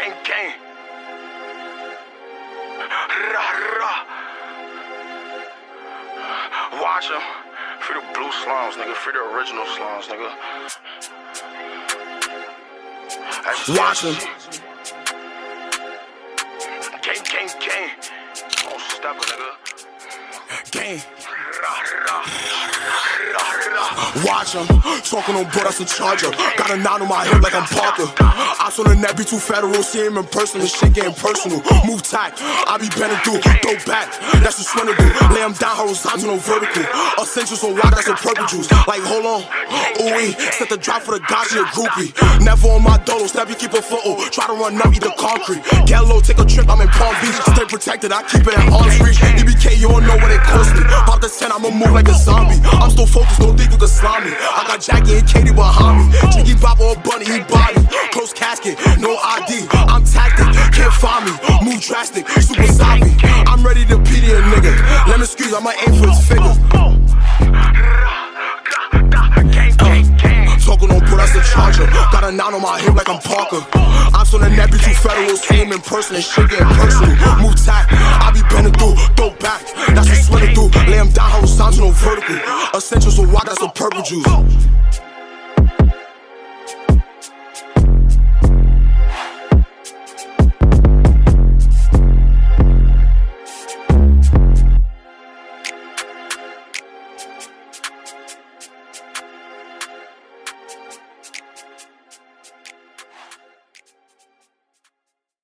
gang. Rah. Watch him. Free the blue slimes, nigga. Free the original slimes, nigga. Watch him. Gang. Oh, step it, nigga. Gang. Rah. Watch him, talking on board, that's a charger. Got a 9 on my hip like I'm Parker. Eyes on the net, be too federal, see him in person, this shit getting personal. Move tight, I be bending through, throw back, that's a swindle do. Lay him down horizontal, no vertical. Essentials on why that's a purple juice. Like, hold on, ooh-wee, set the drop for the guy, she a groupie. Never on my dolo, steady keep a photo. Try to run up, eat the concrete. Get low, take a trip, I'm in Palm Beach. Stay protected, I keep it at arm's reach. EBK, you don't know what it cost me. Pop the 10, I'ma move like a zombie. I'm still focused, don't think you can slime me. I got Jackie and Katie behind me. Jiggy Bop or Bunny, he body. Close casket, no ID. I'm tactic, can't find me. Move drastic, super zombie. I'm ready to PD a nigga. Let me excuse, I'ma aim for his figure. Talking on bro, that's a charger. Got a 9 on my hip like I'm Parker. I'm on the net, be too federal. See him in person and shit getting personal. Move tight, I be bending through, throw back. That's a swindle do. Lay him down horizontal, no vertical. Essentials of why that's a purple juice.